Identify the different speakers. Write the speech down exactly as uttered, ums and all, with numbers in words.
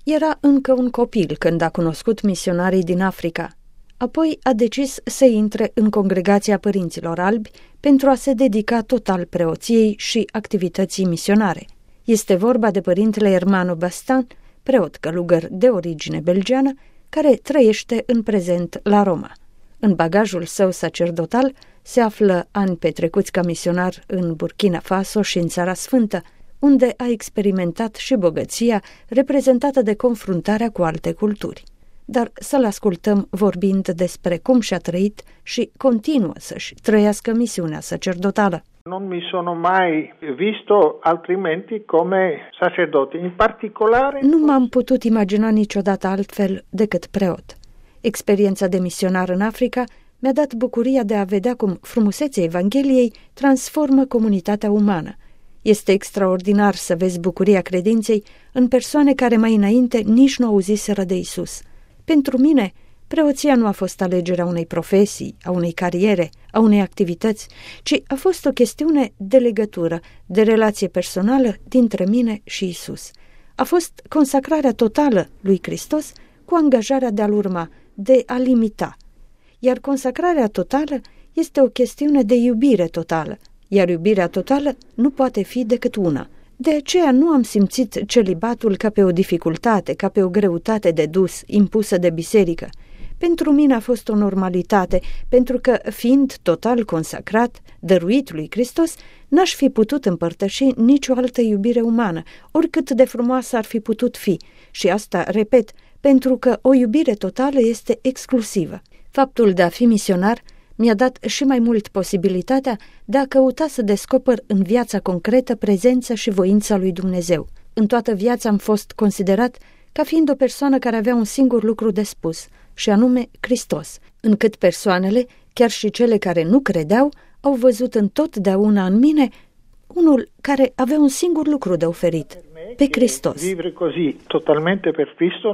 Speaker 1: Era încă un copil când a cunoscut misionarii din Africa. Apoi a decis să intre în congregația părinților albi pentru a se dedica total preoției și activității misionare. Este vorba de părintele Hermano Bastan, preot călugăr de origine belgiană, care trăiește în prezent la Roma. În bagajul său sacerdotal se află ani petrecuți ca misionar în Burkina Faso și în Țara Sfântă, unde a experimentat și bogăția reprezentată de confruntarea cu alte culturi. Dar să-l ascultăm vorbind despre cum și-a trăit și continuă să-și trăiască misiunea sacerdotală.
Speaker 2: Non mi sono mai visto altrimenti come sacerdote, in particolare...
Speaker 1: Nu m-am putut imagina niciodată altfel decât preot. Experiența de misionar în Africa mi-a dat bucuria de a vedea cum frumusețea Evangheliei transformă comunitatea umană. Este extraordinar să vezi bucuria credinței în persoane care mai înainte nici nu auziseră de Isus. Pentru mine, preoția nu a fost alegerea unei profesii, a unei cariere, a unei activități, ci a fost o chestiune de legătură, de relație personală dintre mine și Isus. A fost consacrarea totală lui Hristos cu angajarea de a-L urma, de a-L imita. Iar consacrarea totală este o chestiune de iubire totală, iar iubirea totală nu poate fi decât una. De aceea nu am simțit celibatul ca pe o dificultate, ca pe o greutate de dus, impusă de biserică. Pentru mine a fost o normalitate, pentru că, fiind total consacrat, dăruit lui Hristos, n-aș fi putut împărtăși nicio altă iubire umană, oricât de frumoasă ar fi putut fi. Și asta, repet, pentru că o iubire totală este exclusivă. Faptul de a fi misionar mi-a dat și mai mult posibilitatea de a căuta să descoper în viața concretă prezența și voința lui Dumnezeu. În toată viața am fost considerat ca fiind o persoană care avea un singur lucru de spus, și anume Hristos, încât persoanele, chiar și cele care nu credeau, au văzut întotdeauna în mine unul care avea un singur lucru de oferit, pe Hristos.
Speaker 2: Vivere così totalmente per Cristo